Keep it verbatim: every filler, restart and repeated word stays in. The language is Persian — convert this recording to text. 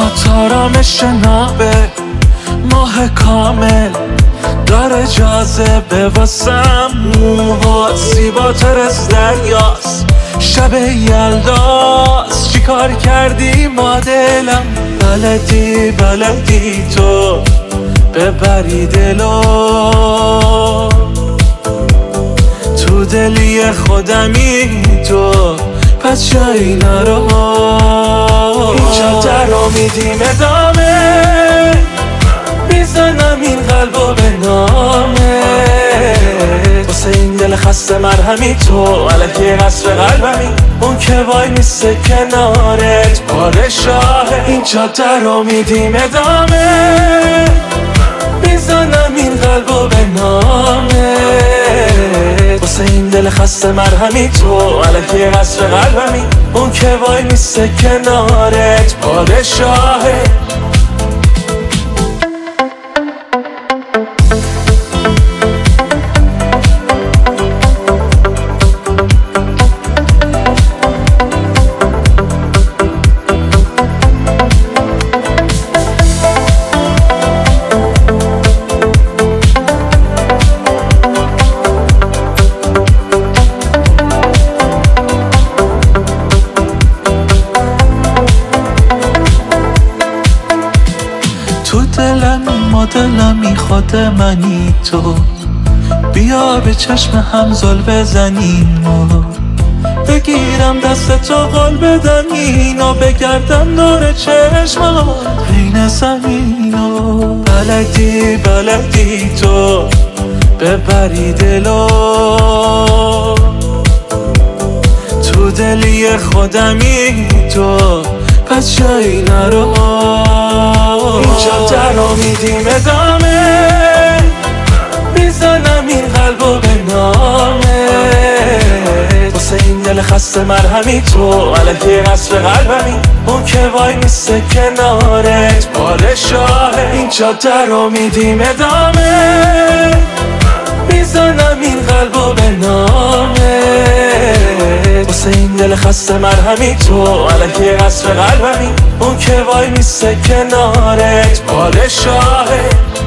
تارامش نابه ماه کامل داره جاذبه واسم، موها زیباتر از دریاست، شب یلداست. چی کار کردی ما دلم؟ بلدی بلدی تو ببری دلو، تو دلی خودمی تو پس جایی نرو. اینجا در رو میدیم ادامه، میزنم این قلبو به نامه، واسه این دل خسته مرهمی تو علکی قصر قلبمی، اون که وای میسته کنارت پادشاهه. اینجا در رو میدیم ادامه، میزنم این قلبو به نامه، واسه این دل خسته مرهمی تو علکی قصر قلبمی، اون که وای میسته کنارت پادشاهه. تو دلمی ما دلمی خود منی تو، بیا به چشم هم زل بزنیم و بگیرم دست تو قول بدم اینو، بگردم دور چشم بین زمین و بلدی بلدی تو ببری دلو، تو دلی خودمی تو پس جایی نرو. اینجا در رو میدیم ادامه، میزنم این قلبو به نامه، واسه این دل خسته مرهمی تو علکی قصر قلبمی، اون که وای میسته کنارت پادشاهه. اینجا در رو میدیم ادامه، میزنم این قلبو به نامه، واسه این دل خسته مرهمی تو علکی قصر قلبمی، اون که وای میسته کنارت پادشاهه.